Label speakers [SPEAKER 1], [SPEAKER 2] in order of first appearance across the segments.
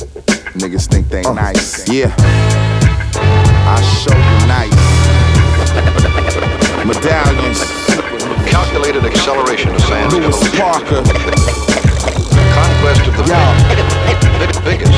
[SPEAKER 1] Niggas think they nice. Yeah. I show you nice. Medallions.
[SPEAKER 2] Calculated acceleration of Sam's
[SPEAKER 1] Lewis
[SPEAKER 2] evolution.
[SPEAKER 1] Parker.
[SPEAKER 2] Conquest of the biggest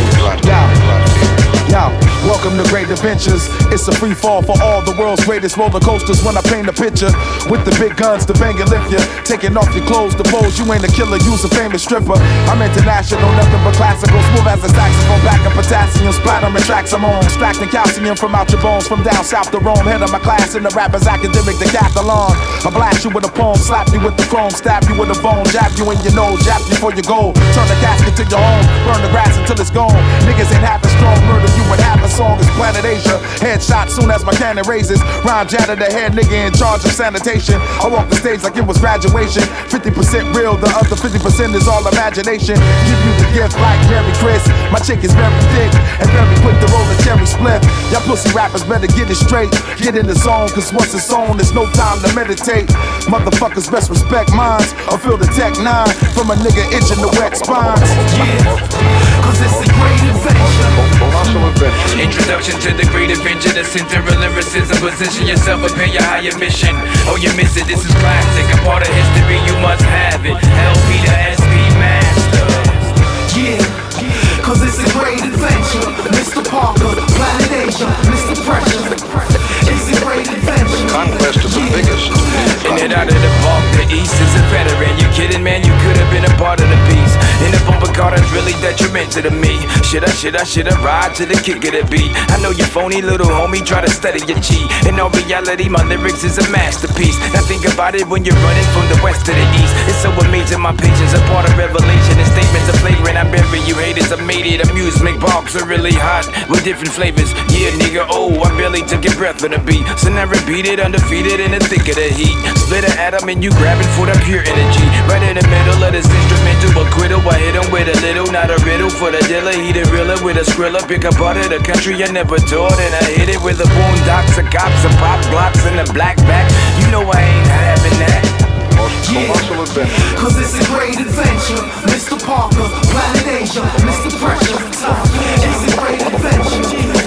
[SPEAKER 1] Yo, welcome to Great Adventures. It's a free fall for all the world's greatest roller coasters. When I paint a picture with the big guns to bang and lift you, taking off your clothes to pose. You ain't a killer, you's a famous stripper. I'm international, nothing but classical. Smooth as a saxophone, back in potassium. Splattering tracks I'm on, extracting calcium from out your bones. From down south to Rome, head of my class in the rapper's academic decathlon. I blast you with a poem, slap you with the chrome, stab you with a bone, jab you in your nose, jab you for your goal. Turn the casket to your home, burn the grass until it's gone. Niggas ain't half as strong, murder you with half a song as Planet Asia. Headshot soon as my cannon raises. Rhyme jatter the head nigga in charge of sanitation. I walk the stage like it was graduation. 50% real, the other 50% is all imagination. Give you the gift like Merry Chris. My chick is very thick and very quick to roll a cherry split. Y'all pussy rappers better get it straight. Get in the zone, cause once it's on, there's no time to meditate. Motherfuckers best respect minds or feel the Tech 9 from a nigga itching the wet spines.
[SPEAKER 3] Yeah, cause it's a great adventure.
[SPEAKER 2] Colossal adventure.
[SPEAKER 3] Introduction to the great adventure, the center of lyricism. Position yourself, prepare your higher mission. Oh, you miss it, this is classic. A part of history, you must have it. LP to SP Master. Yeah, cause it's a great adventure. Mr. Parker, Planet Asia, Mr. Pressure. It's a great adventure.
[SPEAKER 2] Conquest of the biggest.
[SPEAKER 3] In and out of the park, the East is a veteran. You kidding, man? You could have been a part of the piece. In the bumper car, that's really detrimental to me. Should I ride to the kick of the beat? I know you phony little homie, try to study your cheat. In all reality, my lyrics is a masterpiece. Now think about it when you're running from the west to the east. It's so amazing, my patience, a part of revelation. And statements are flagrant, I bury you haters. I made it, amusement parks are really hot with different flavors. Yeah, nigga, oh, I barely took your breath on the beat. So now repeat it, undefeated in the thick of the heat. Split an atom and you grabbing for that pure energy. Right in the middle of this instrumental acquittal. I hit him with a little, not a riddle. For the dealer, he the realer with a skrilla. Pick a part of the country I never toured. And I hit it with the boondocks, the cops, the pop blocks, and the black back. You know I ain't having that.
[SPEAKER 2] Colossal adventure.
[SPEAKER 3] Cause it's a great adventure. Mr. Parker, Planet Asia, Mr. Pressure. It's a great adventure.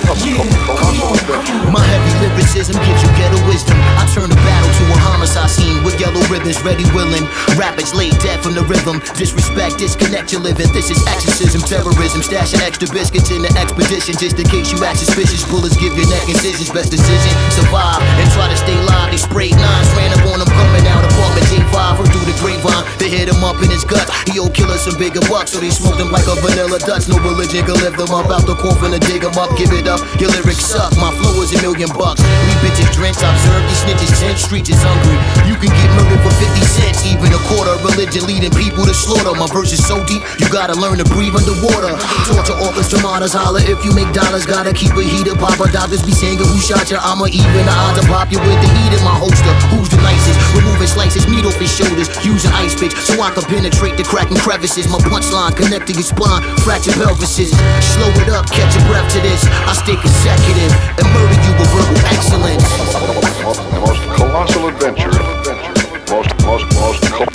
[SPEAKER 4] My heavy lyricism gives you ghetto wisdom. I turn a battle to a homicide scene with yellow ribbons, ready willing. Rappers laid dead from the rhythm. Disrespect, disconnect your living. This is exorcism, terrorism. Stash an extra biscuits in the expedition just in case you act suspicious. Bullets give your neck incisions. Best decision, survive and try to stay live. They sprayed nines, ran up on them coming out apartment J5 or through the grapevine. They hit him up in his guts. He owe killers some bigger bucks, so they smoked him like a vanilla Dutch. No religion can lift them up out the coffin to dig him up. Give it up, your lyrics suck. My flow is $1 million. We bitches drinks, observe these snitches. 10th Street is hungry. You can get murdered for 50 cents, even a quarter. Religion leading people to slaughter. My verse is so deep, you gotta learn to breathe underwater. Torture office, tomatoes holler if you make dollars. Gotta keep a heater. Papa doctors be saying who shot you. I'm a even. The odds are pop you with the heat in my holster. Who's the nicest? Removing slices, meat off his shoulders. Use an ice pick so I can penetrate the cracking crevices. My punchline connecting your spine, fractured pelvises. Slow it up, catch your breath to this. I stay consecutive and murder you with verbal excellence.
[SPEAKER 2] Most colossal adventure. Most colossal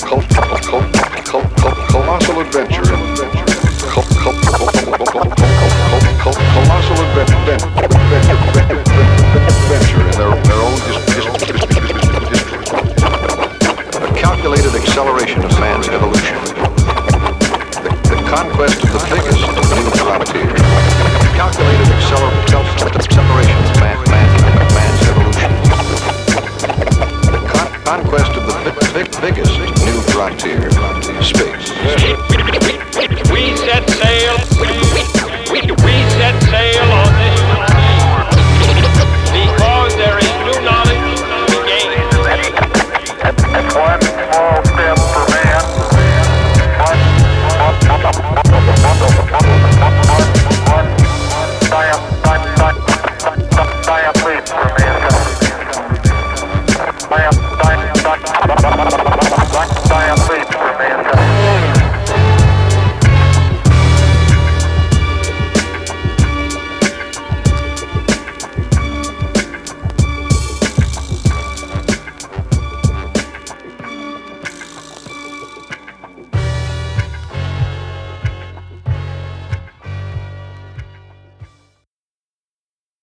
[SPEAKER 2] adventure. Colossal adventure in their own history. A calculated acceleration of man's evolution. The conquest of the biggest new frontier. Calculated